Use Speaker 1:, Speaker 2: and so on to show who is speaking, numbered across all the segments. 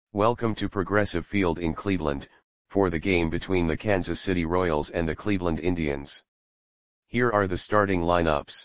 Speaker 1: Welcome to Progressive Field in Cleveland, for the game between the Kansas City Royals and the Cleveland Indians. Here are the starting lineups.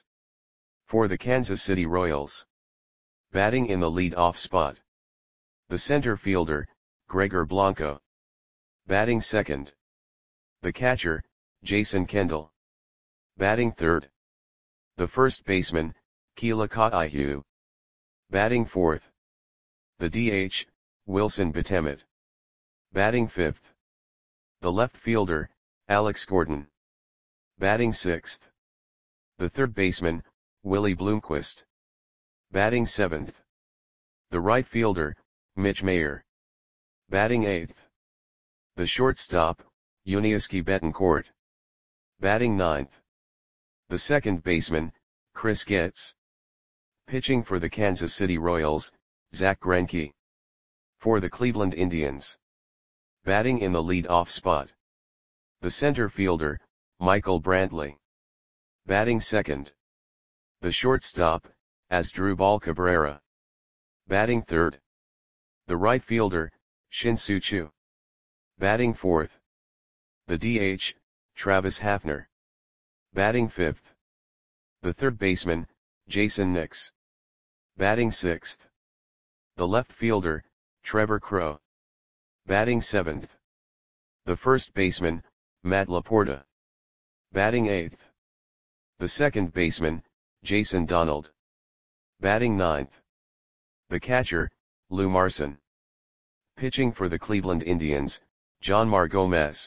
Speaker 1: For the Kansas City Royals. Batting in the lead-off spot. The center fielder, Gregor Blanco. Batting second. The catcher, Jason Kendall. Batting third. The first baseman, Keila Ka'aihu. Batting fourth. The DH, Wilson Betemit. Batting fifth. The left fielder, Alex Gordon. Batting sixth. The third baseman, Willie Bloomquist. Batting seventh. The right fielder, Mitch Mayer. Batting eighth. The shortstop, Yuniesky Betancourt. Batting ninth. The second baseman, Chris Getz. Pitching for the Kansas City Royals, Zach Greinke. For the Cleveland Indians. Batting in the lead-off spot. The center fielder, Michael Brantley. Batting second. The shortstop, Asdrubal Cabrera. Batting third. The right fielder, Shin-Soo Choo. Batting fourth. The DH, Travis Hafner. Batting fifth. The third baseman, Jason Nix. Batting sixth. The left fielder, Trevor Crowe. Batting seventh. The first baseman, Matt Laporta. Batting eighth. The second baseman, Jason Donald. Batting ninth. The catcher, Lou Marson. Pitching for the Cleveland Indians, Jonmar Gomez.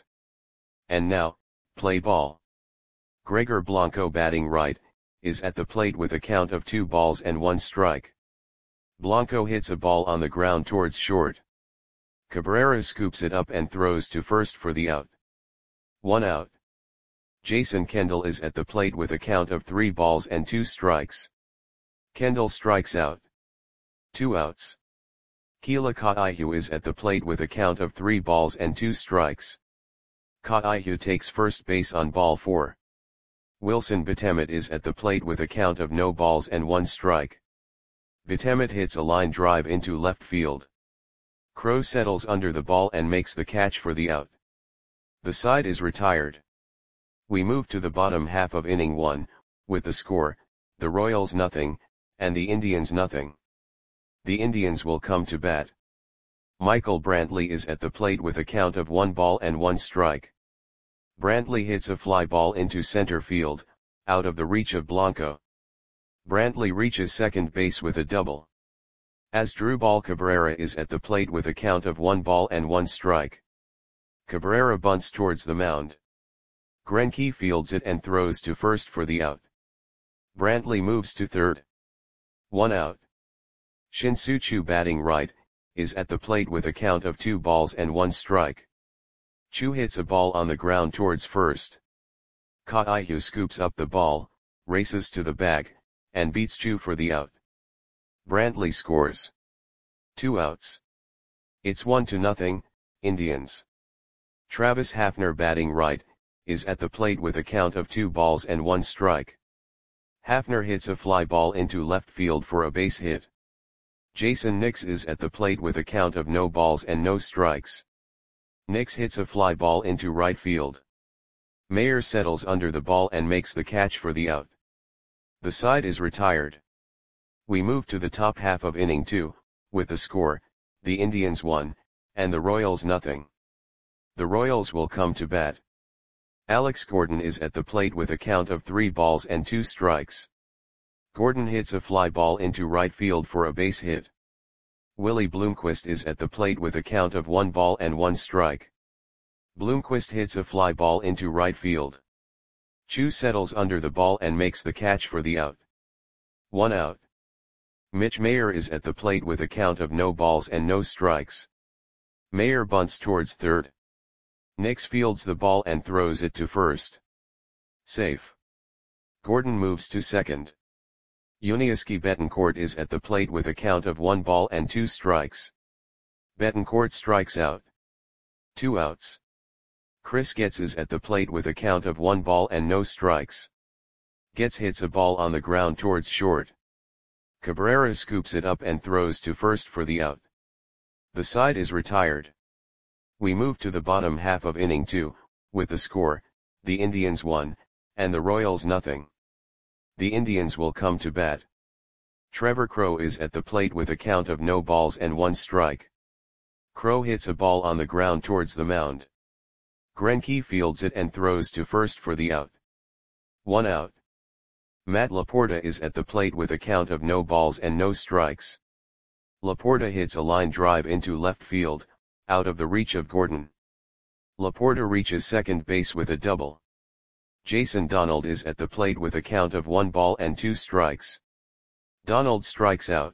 Speaker 1: And now, play ball. Gregor Blanco batting right, is at the plate with a count of 2 balls and 1 strike. Blanco hits a ball on the ground towards short. Cabrera scoops it up and throws to first for the out. 1 out. Jason Kendall is at the plate with a count of 3 balls and 2 strikes. Kendall strikes out. 2 outs. Keila Ka'aihu is at the plate with a count of 3 balls and 2 strikes. Ka'aihu takes first base on ball 4. Wilson Betemit is at the plate with a count of no balls and 1 strike. Betemit hits a line drive into left field. Crowe settles under the ball and makes the catch for the out. The side is retired. We move to the bottom half of inning 1, with the score, the Royals nothing, and the Indians nothing. The Indians will come to bat. Michael Brantley is at the plate with a count of 1 ball and 1 strike. Brantley hits a fly ball into center field, out of the reach of Blanco. Brantley reaches second base with a double. Asdrubal Cabrera is at the plate with a count of 1 ball and 1 strike. Cabrera bunts towards the mound. Greinke fields it and throws to first for the out. Brantley moves to third. 1 out. Shin-Soo Choo batting right, is at the plate with a count of 2 balls and 1 strike. Choo hits a ball on the ground towards first. Ka'aihu scoops up the ball, races to the bag, and beats Choo for the out. Brantley scores. 2 outs. It's 1-0, Indians. Travis Hafner batting right, is at the plate with a count of 2 balls and 1 strike. Hafner hits a fly ball into left field for a base hit. Jason Nix is at the plate with a count of no balls and no strikes. Nix hits a fly ball into right field. Mayer settles under the ball and makes the catch for the out. The side is retired. We move to the top half of inning 2, with the score, the Indians 1, and the Royals nothing. The Royals will come to bat. Alex Gordon is at the plate with a count of 3 balls and 2 strikes. Gordon hits a fly ball into right field for a base hit. Willie Bloomquist is at the plate with a count of 1 ball and 1 strike. Bloomquist hits a fly ball into right field. Choo settles under the ball and makes the catch for the out. 1 out. Mitch Mayer is at the plate with a count of no balls and no strikes. Mayer bunts towards third. Nix fields the ball and throws it to first. Safe. Gordon moves to second. Yuniesky Betancourt is at the plate with a count of 1 ball and 2 strikes. Betancourt strikes out. 2 outs. Chris Getz is at the plate with a count of 1 ball and no strikes. Getz hits a ball on the ground towards short. Cabrera scoops it up and throws to first for the out. The side is retired. We move to the bottom half of inning 2, with the score, the Indians 1, and the Royals nothing. The Indians will come to bat. Trevor Crowe is at the plate with a count of no balls and 1 strike. Crowe hits a ball on the ground towards the mound. Greinke fields it and throws to first for the out. 1 out. Matt Laporta is at the plate with a count of no balls and no strikes. Laporta hits a line drive into left field, out of the reach of Gordon. Laporta reaches second base with a double. Jason Donald is at the plate with a count of 1 ball and 2 strikes. Donald strikes out.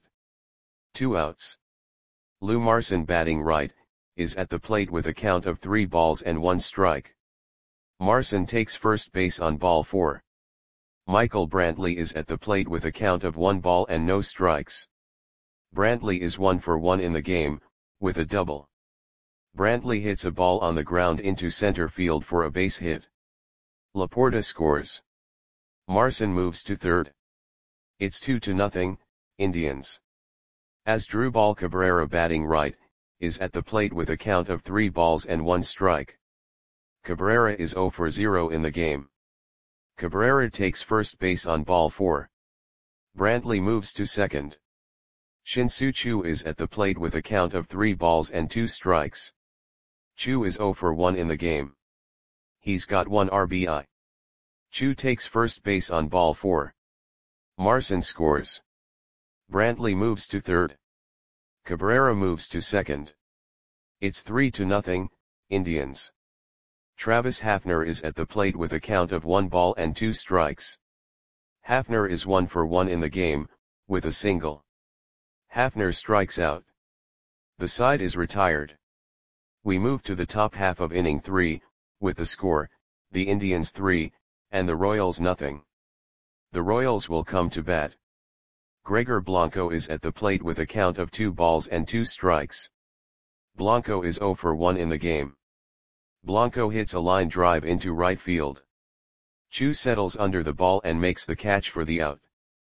Speaker 1: 2 outs. Lou Marson, batting right, is at the plate with a count of 3 balls and 1 strike. Marson takes first base on ball 4. Michael Brantley is at the plate with a count of 1 ball and no strikes. Brantley is 1 for 1 in the game, with a double. Brantley hits a ball on the ground into center field for a base hit. Laporta scores. Marson moves to third. It's 2-0, Indians. Asdrubal Cabrera, batting right, is at the plate with a count of 3 balls and 1 strike. Cabrera is 0 for 0 in the game. Cabrera takes first base on ball 4. Brantley moves to second. Shin-Soo Choo is at the plate with a count of 3 balls and 2 strikes. Choo is 0 for 1 in the game. He's got 1 RBI. Choo takes first base on ball 4. Marson scores. Brantley moves to third. Cabrera moves to second. It's 3-0, Indians. Travis Hafner is at the plate with a count of 1 ball and 2 strikes. Hafner is 1 for 1 in the game, with a single. Hafner strikes out. The side is retired. We move to the top half of inning 3, with the score, the Indians 3, and the Royals nothing. The Royals will come to bat. Gregor Blanco is at the plate with a count of 2 balls and 2 strikes. Blanco is 0 for 1 in the game. Blanco hits a line drive into right field. Choo settles under the ball and makes the catch for the out.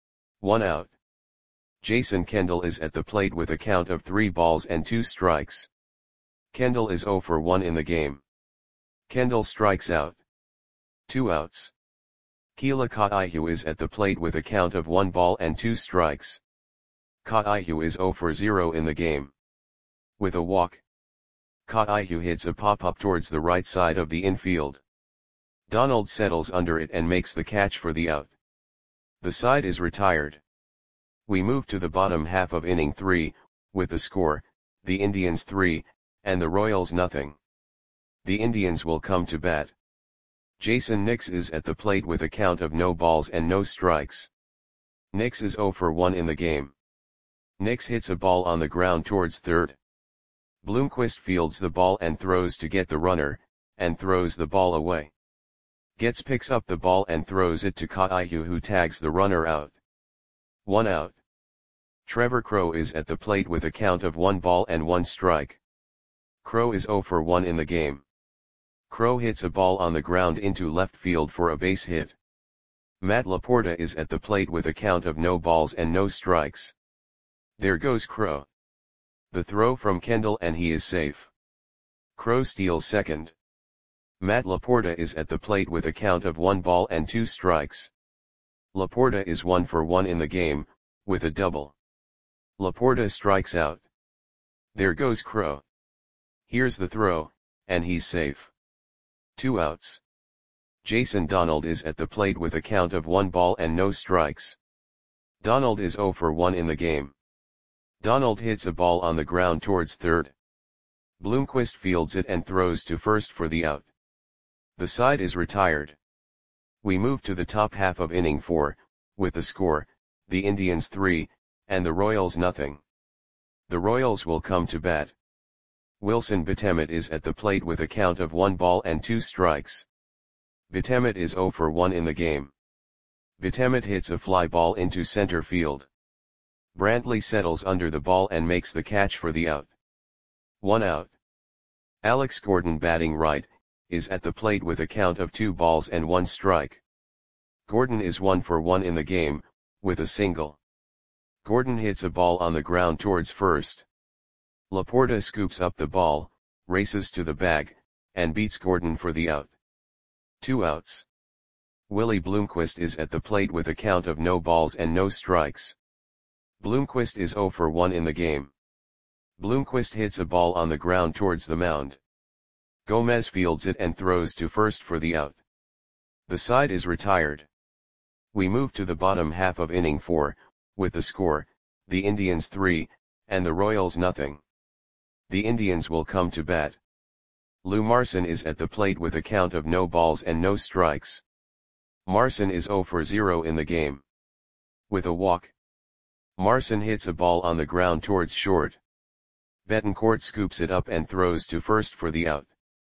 Speaker 1: 1 out. Jason Kendall is at the plate with a count of 3 balls and 2 strikes. Kendall is 0 for 1 in the game. Kendall strikes out. 2 outs. Keila Kaihu is at the plate with a count of 1 ball and 2 strikes. Kaihu is 0 for 0 in the game. With a walk, Kaihu hits a pop-up towards the right side of the infield. Donald settles under it and makes the catch for the out. The side is retired. We move to the bottom half of inning 3, with the score, the Indians 3, and the Royals nothing. The Indians will come to bat. Jason Nix is at the plate with a count of no balls and no strikes. Nix is 0 for 1 in the game. Nix hits a ball on the ground towards third. Bloomquist fields the ball and throws to get the runner, and throws the ball away. Getz picks up the ball and throws it to Kaihu, who tags the runner out. 1 out. Trevor Crowe is at the plate with a count of 1 ball and 1 strike. Crowe is 0 for 1 in the game. Crowe hits a ball on the ground into left field for a base hit. Matt Laporta is at the plate with a count of no balls and no strikes. There goes Crowe. The throw from Kendall and he is safe. Crowe steals second. Matt Laporta is at the plate with a count of 1 ball and 2 strikes. Laporta is 1 for 1 in the game, with a double. Laporta strikes out. There goes Crowe. Here's the throw, and he's safe. 2 outs. Jason Donald is at the plate with a count of 1 ball and no strikes. Donald is 0 for 1 in the game. Donald hits a ball on the ground towards third. Bloomquist fields it and throws to first for the out. The side is retired. We move to the top half of inning 4, with the score, the Indians 3, and the Royals nothing. The Royals will come to bat. Wilson Betemet is at the plate with a count of 1 ball and 2 strikes. Betemet is 0 for 1 in the game. Betemet hits a fly ball into center field. Brantley settles under the ball and makes the catch for the out. 1 out. Alex Gordon, batting right, is at the plate with a count of 2 balls and 1 strike. Gordon is 1 for 1 in the game, with a single. Gordon hits a ball on the ground towards first. Laporta scoops up the ball, races to the bag, and beats Gordon for the out. 2 outs. Willie Bloomquist is at the plate with a count of no balls and no strikes. Bloomquist is 0 for 1 in the game. Bloomquist hits a ball on the ground towards the mound. Gomez fields it and throws to first for the out. The side is retired. We move to the bottom half of inning 4, with the score, the Indians 3, and the Royals nothing. The Indians will come to bat. Lou Marson is at the plate with a count of no balls and no strikes. Marson is 0 for 0 in the game. With a walk, Marson hits a ball on the ground towards short. Betancourt scoops it up and throws to first for the out.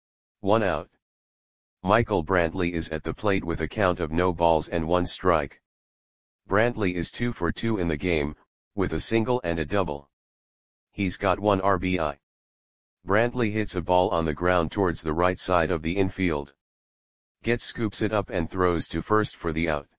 Speaker 1: 1 out. Michael Brantley is at the plate with a count of no balls and 1 strike. Brantley is 2 for 2 in the game, with a single and a double. He's got 1 RBI. Brantley hits a ball on the ground towards the right side of the infield. Getz scoops it up and throws to first for the out.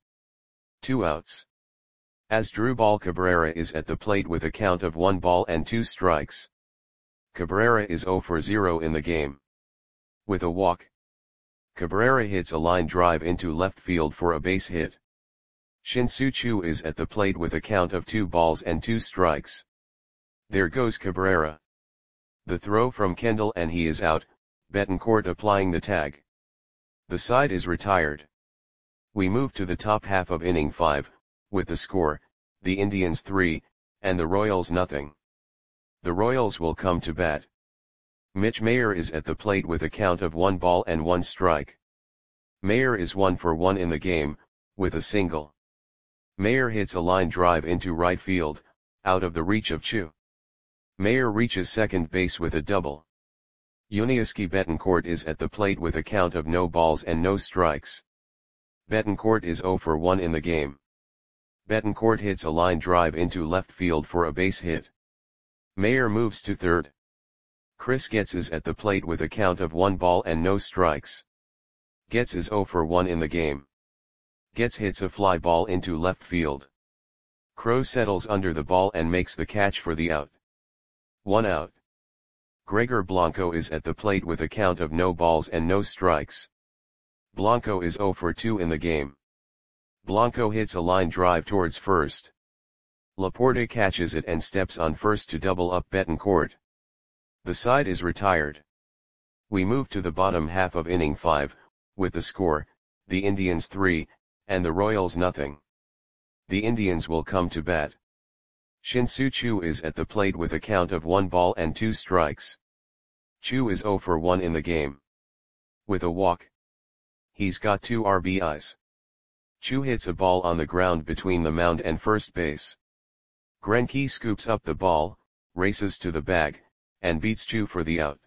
Speaker 1: 2 outs. Asdrubal Cabrera is at the plate with a count of 1 ball and 2 strikes. Cabrera is 0 for 0 in the game. With a walk, Cabrera hits a line drive into left field for a base hit. Shin-Soo Choo is at the plate with a count of 2 balls and 2 strikes. There goes Cabrera. The throw from Kendall and he is out, Betancourt applying the tag. The side is retired. We move to the top half of inning 5, with the score, the Indians 3, and the Royals nothing. The Royals will come to bat. Mitch Mayer is at the plate with a count of 1 ball and 1 strike. Mayer is 1 for 1 in the game, with a single. Mayer hits a line drive into right field, out of the reach of Choo. Mayer reaches second base with a double. Yuniesky Betancourt is at the plate with a count of no balls and no strikes. Betancourt is 0 for 1 in the game. Betancourt hits a line drive into left field for a base hit. Mayer moves to third. Chris Getz is at the plate with a count of 1 ball and no strikes. Getz is 0 for 1 in the game. Getz hits a fly ball into left field. Crowe settles under the ball and makes the catch for the out. 1 out. Gregor Blanco is at the plate with a count of no balls and no strikes. Blanco is 0 for 2 in the game. Blanco hits a line drive towards first. Laporta catches it and steps on first to double up Betancourt. The side is retired. We move to the bottom half of inning 5, with the score, the Indians 3, and the Royals nothing. The Indians will come to bat. Shin-Soo Choo is at the plate with a count of 1 ball and 2 strikes. Choo is 0 for 1 in the game. With a walk, he's got 2 RBIs. Choo hits a ball on the ground between the mound and first base. Greinke scoops up the ball, races to the bag, and beats Choo for the out.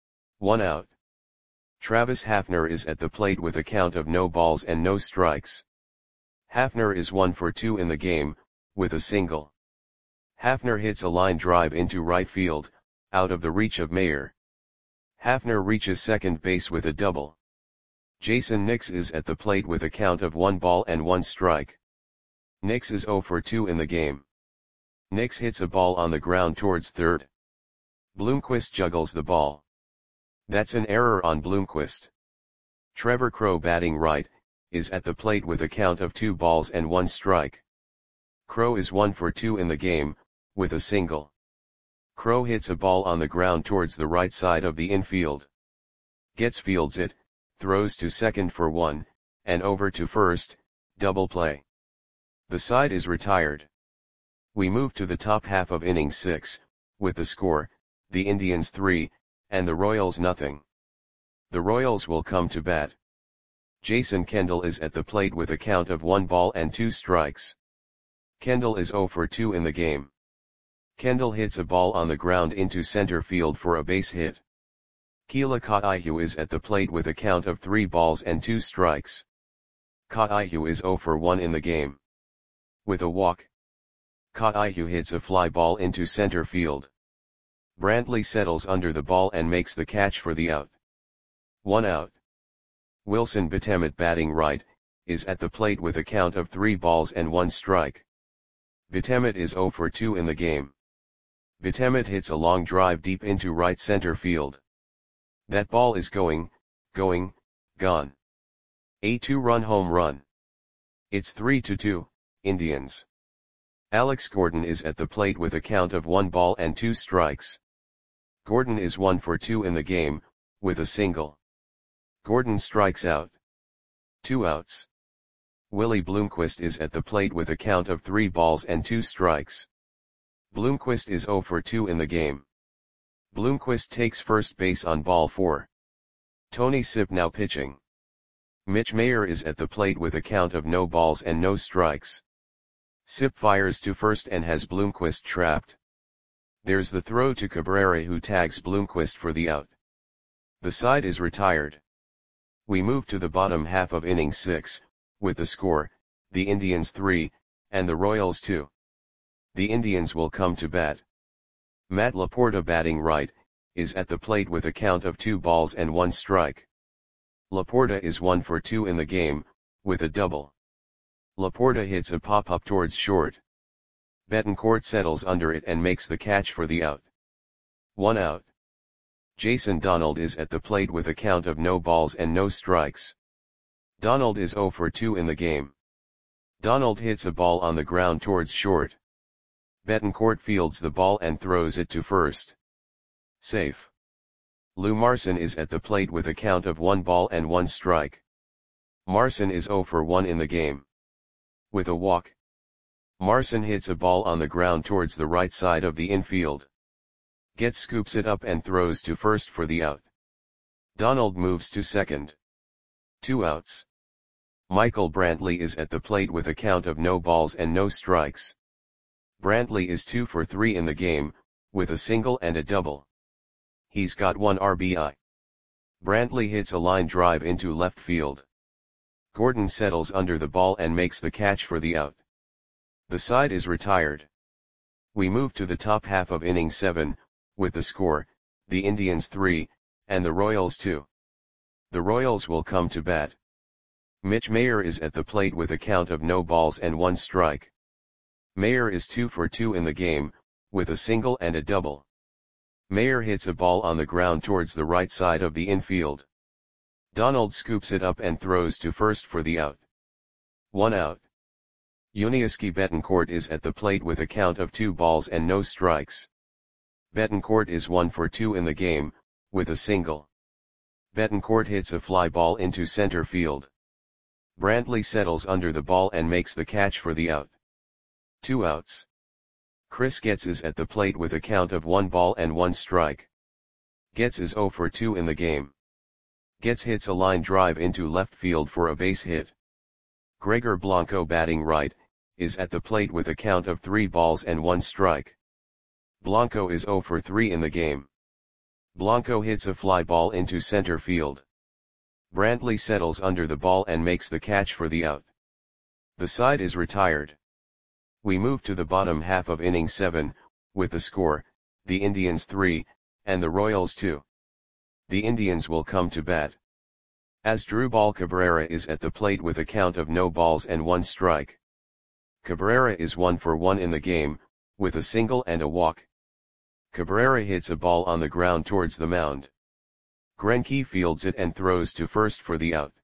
Speaker 1: 1 out. Travis Hafner is at the plate with a count of no balls and no strikes. Hafner is 1 for 2 in the game, with a single. Hafner hits a line drive into right field, out of the reach of Mayer. Hafner reaches second base with a double. Jason Nix is at the plate with a count of 1 ball and 1 strike. Nix is 0 for 2 in the game. Nix hits a ball on the ground towards third. Bloomquist juggles the ball. That's an error on Bloomquist. Trevor Crowe, batting right, is at the plate with a count of 2 balls and 1 strike. Crowe is 1 for 2 in the game, with a single. Crowe hits a ball on the ground towards the right side of the infield. Getz fields it, throws to second for 1, and over to first, double play. The side is retired. We move to the top half of inning 6, with the score, the Indians 3, and the Royals nothing. The Royals will come to bat. Jason Kendall is at the plate with a count of 1 ball and 2 strikes. Kendall is 0 for 2 in the game. Kendall hits a ball on the ground into center field for a base hit. Keila Kaihu is at the plate with a count of 3 balls and 2 strikes. Kaihu is 0 for 1 in the game. With a walk, Kaihu hits a fly ball into center field. Brantley settles under the ball and makes the catch for the out. 1 out. Wilson Betemet, batting right, is at the plate with a count of 3 balls and 1 strike. Betemet is 0 for 2 in the game. Betemet hits a long drive deep into right center field. That ball is gone. A 2-run home run. It's 3-2, Indians. Alex Gordon is at the plate with a count of 1 ball and 2 strikes. Gordon is 1 for 2 in the game, with a single. Gordon strikes out. 2 outs. Willie Bloomquist is at the plate with a count of 3 balls and 2 strikes. Bloomquist is 0 for 2 in the game. Bloomquist takes first base on ball 4. Tony Sipp now pitching. Mitch Mayer is at the plate with a count of no balls and no strikes. Sipp fires to first and has Bloomquist trapped. There's the throw to Cabrera, who tags Bloomquist for the out. The side is retired. We move to the bottom half of inning 6, with the score, the Indians 3, and the Royals 2. The Indians will come to bat. Matt Laporta, batting right, is at the plate with a count of 2 balls and 1 strike. Laporta is 1 for 2 in the game, with a double. Laporta hits a pop-up towards short. Betancourt settles under it and makes the catch for the out. 1 out. Jason Donald is at the plate with a count of no balls and no strikes. Donald is 0 for 2 in the game. Donald hits a ball on the ground towards short. Betancourt fields the ball and throws it to first. Safe. Lou Marson is at the plate with a count of 1 ball and 1 strike. Marson is 0 for 1 in the game. With a walk. Marson hits a ball on the ground towards the right side of the infield. Getz scoops it up and throws to first for the out. Donald moves to second. 2 outs. Michael Brantley is at the plate with a count of no balls and no strikes. Brantley is 2 for 3 in the game, with a single and a double. He's got 1 RBI. Brantley hits a line drive into left field. Gordon settles under the ball and makes the catch for the out. The side is retired. We move to the top half of inning 7, with the score, the Indians 3, and the Royals 2. The Royals will come to bat. Mitch Mayer is at the plate with a count of no balls and 1 strike. Mayer is 2 for 2 in the game, with a single and a double. Mayer hits a ball on the ground towards the right side of the infield. Donald scoops it up and throws to first for the out. 1 out. Yuniesky Betancourt is at the plate with a count of 2 balls and no strikes. Betancourt is 1 for 2 in the game, with a single. Betancourt hits a fly ball into center field. Brantley settles under the ball and makes the catch for the out. 2 outs. Chris Getz is at the plate with a count of 1 ball and 1 strike. Getz is 0 for 2 in the game. Getz hits a line drive into left field for a base hit. Gregor Blanco, batting right, is at the plate with a count of 3 balls and 1 strike. Blanco is 0 for 3 in the game. Blanco hits a fly ball into center field. Brantley settles under the ball and makes the catch for the out. The side is retired. We move to the bottom half of inning 7, with the score, the Indians 3, and the Royals 2. The Indians will come to bat. Asdrubal Cabrera is at the plate with a count of no balls and 1 strike. Cabrera is 1 for 1 in the game, with a single and a walk. Cabrera hits a ball on the ground towards the mound. Greinke fields it and throws to first for the out.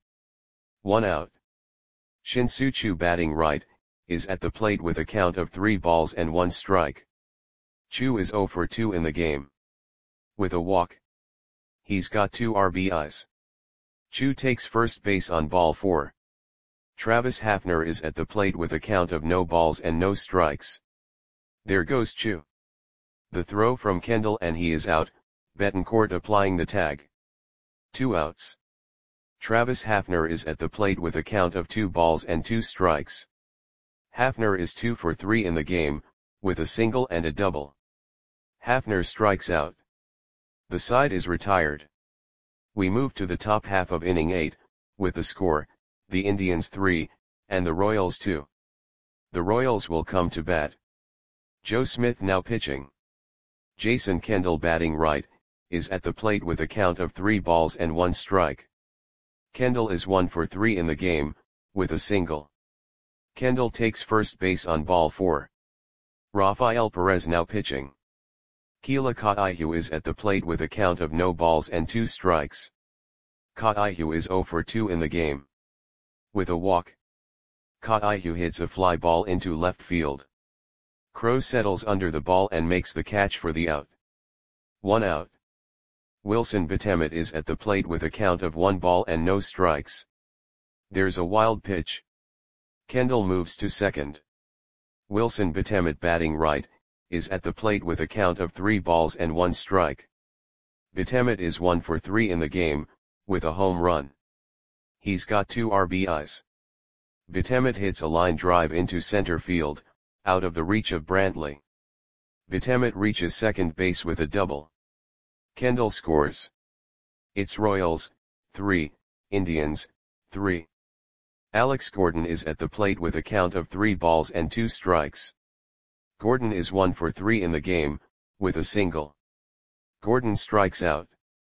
Speaker 1: 1 out. Shin-Soo Choo, batting right, is at the plate with a count of 3 balls and 1 strike. Choo is 0 for 2 in the game. With a walk. He's got 2 RBIs. Choo takes first base on ball 4. Travis Hafner is at the plate with a count of no balls and no strikes. There goes Choo. The throw from Kendall and he is out, Betancourt applying the tag. 2 outs. Travis Hafner is at the plate with a count of 2 balls and 2 strikes. Hafner is 2 for 3 in the game, with a single and a double. Hafner strikes out. The side is retired. We move to the top half of inning 8, with the score, the Indians 3, and the Royals 2. The Royals will come to bat. Joe Smith now pitching. Jason Kendall, batting right, is at the plate with a count of 3 balls and 1 strike. Kendall is 1 for 3 in the game, with a single. Kendall takes first base on ball 4. Rafael Perez now pitching. Keela Kaihu is at the plate with a count of no balls and 2 strikes. Kaihu is 0 for 2 in the game. With a walk, Kaihu hits a fly ball into left field. Crow settles under the ball and makes the catch for the out. 1 out. Wilson Betemet is at the plate with a count of 1 ball and no strikes. There's a wild pitch. Kendall moves to second. Wilson Betemet, batting right, is at the plate with a count of 3 balls and 1 strike. Betemet is 1 for 3 in the game, with a home run. He's got 2 RBIs. Betemet hits a line drive into center field, out of the reach of Brantley. Betemet reaches second base with a double. Kendall scores. It's Royals, 3, Indians, 3. Alex Gordon is at the plate with a count of 3 balls and 2 strikes. Gordon is 1 for 3 in the game, with a single. Gordon strikes out.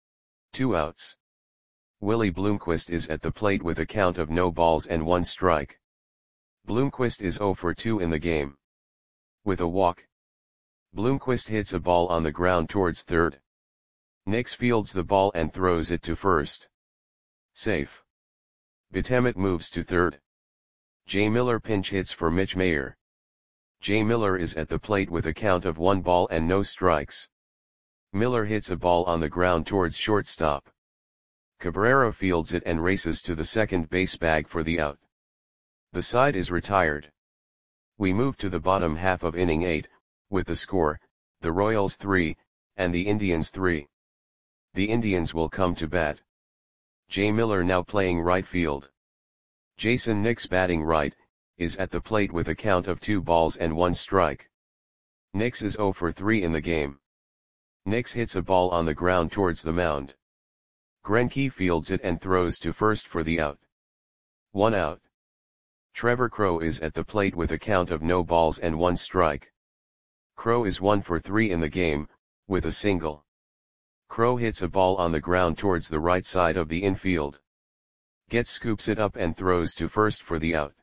Speaker 1: 2 outs. Willie Bloomquist is at the plate with a count of no balls and 1 strike. Bloomquist is 0 for 2 in the game. With a walk, Bloomquist hits a ball on the ground towards third. Nix fields the ball and throws it to first. Safe. Betemet moves to third. Jay Miller pinch hits for Mitch Mayer. Jay Miller is at the plate with a count of 1 ball and no strikes. Miller hits a ball on the ground towards shortstop. Cabrera fields it and races to the second base bag for the out. The side is retired. We move to the bottom half of inning 8, with the score, the Royals 3, and the Indians 3. The Indians will come to bat. Jay Miller, now playing right field. Jason Nix, batting right, is at the plate with a count of 2 balls and 1 strike. Nix is 0 for 3 in the game. Nix hits a ball on the ground towards the mound. Greinke fields it and throws to first for the out. 1 out. Trevor Crowe is at the plate with a count of no balls and 1 strike. Crowe is 1 for 3 in the game, with a single. Crowe hits a ball on the ground towards the right side of the infield. Getz scoops it up and throws to first for the out.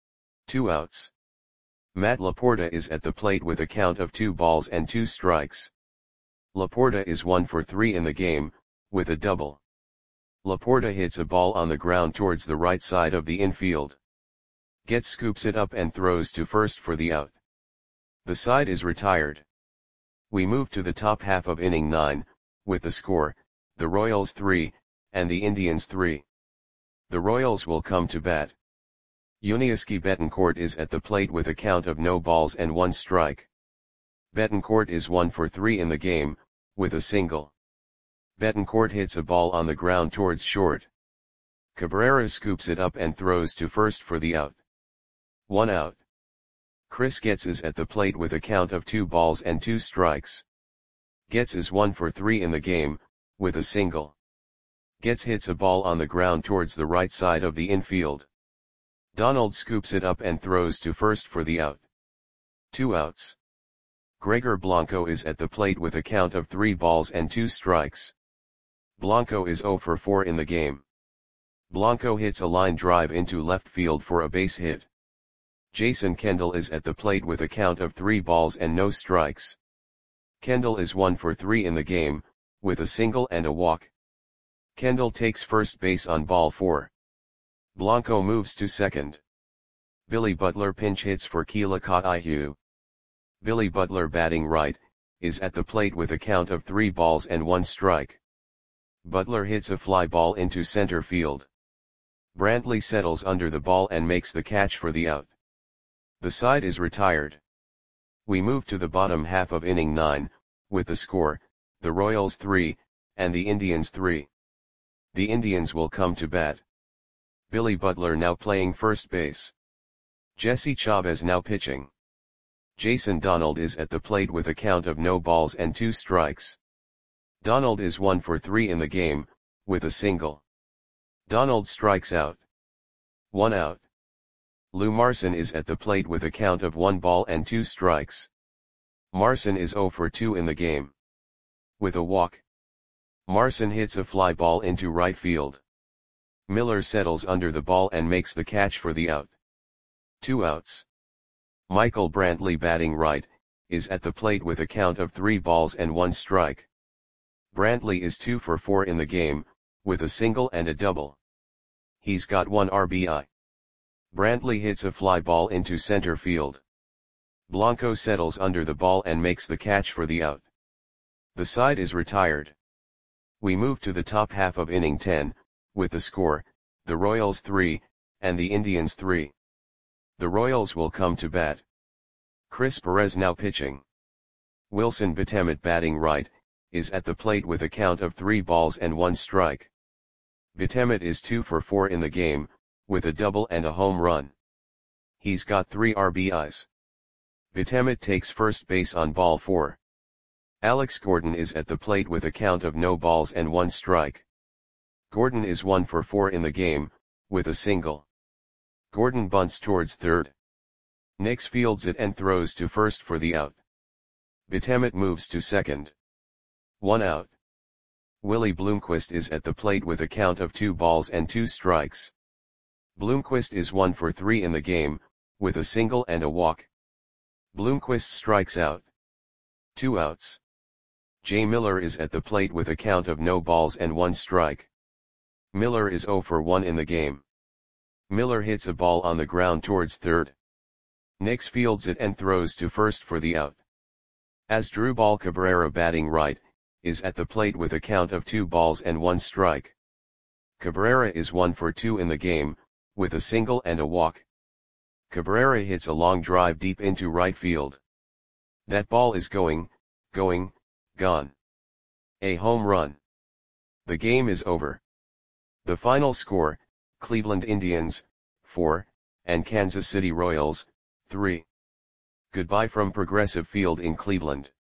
Speaker 1: 2 outs. Matt Laporta is at the plate with a count of 2 balls and 2 strikes. Laporta is 1 for 3 in the game, with a double. Laporta hits a ball on the ground towards the right side of the infield. Getz scoops it up and throws to first for the out. The side is retired. We move to the top half of inning 9, with the score, the Royals 3, and the Indians 3. The Royals will come to bat. Yuniesky Betancourt is at the plate with a count of no balls and 1 strike. Betancourt is 1 for 3 in the game, with a single. Betancourt hits a ball on the ground towards short. Cabrera scoops it up and throws to first for the out. 1 out. Chris Getz is at the plate with a count of 2 balls and 2 strikes. Getz is 1 for 3 in the game, with a single. Getz hits a ball on the ground towards the right side of the infield. Donald scoops it up and throws to first for the out. 2 outs. Gregor Blanco is at the plate with a count of 3 balls and 2 strikes. Blanco is 0 for 4 in the game. Blanco hits a line drive into left field for a base hit. Jason Kendall is at the plate with a count of 3 balls and no strikes. Kendall is 1 for 3 in the game, with a single and a walk. Kendall takes first base on ball 4. Blanco moves to second. Billy Butler pinch hits for Keela Kaihu. Billy Butler, batting right, is at the plate with a count of 3 balls and 1 strike. Butler hits a fly ball into center field. Brantley settles under the ball and makes the catch for the out. The side is retired. We move to the bottom half of inning 9, with the score, the Royals 3, and the Indians 3. The Indians will come to bat. Billy Butler now playing first base. Jesse Chavez now pitching. Jason Donald is at the plate with a count of no balls and 2 strikes. Donald is 1 for 3 in the game, with a single. Donald strikes out. 1 out. Lou Marson is at the plate with a count of 1 ball and 2 strikes. Marson is 0 for 2 in the game. With a walk, Marson hits a fly ball into right field. Miller settles under the ball and makes the catch for the out. 2 outs. Michael Brantley, batting right, is at the plate with a count of 3 balls and 1 strike. Brantley is 2 for 4 in the game, with a single and a double. He's got 1 RBI. Brantley hits a fly ball into center field. Blanco settles under the ball and makes the catch for the out. The side is retired. We move to the top half of inning 10, with the score, the Royals 3, and the Indians 3. The Royals will come to bat. Chris Perez now pitching. Wilson Betemit batting right, is at the plate with a count of 3 balls and 1 strike. Betemit is 2 for 4 in the game, with a double and a home run. He's got 3 RBIs. Betemit takes first base on ball 4. Alex Gordon is at the plate with a count of no balls and 1 strike. Gordon is 1 for 4 in the game, with a single. Gordon bunts towards third. Nix fields it and throws to first for the out. Betemit moves to second. 1 out. Willie Bloomquist is at the plate with a count of 2 balls and 2 strikes. Bloomquist is 1 for 3 in the game, with a single and a walk. Bloomquist strikes out. 2 outs. Jay Miller is at the plate with a count of no balls and 1 strike. Miller is 0 for 1 in the game. Miller hits a ball on the ground towards third. Nix fields it and throws to first for the out. Asdrubal Cabrera batting right, is at the plate with a count of 2 balls and 1 strike. Cabrera is 1 for 2 in the game, with a single and a walk. Cabrera hits a long drive deep into right field. That ball is going, gone. A home run. The game is over. The final score, Cleveland Indians, 4, and Kansas City Royals, 3. Goodbye from Progressive Field in Cleveland.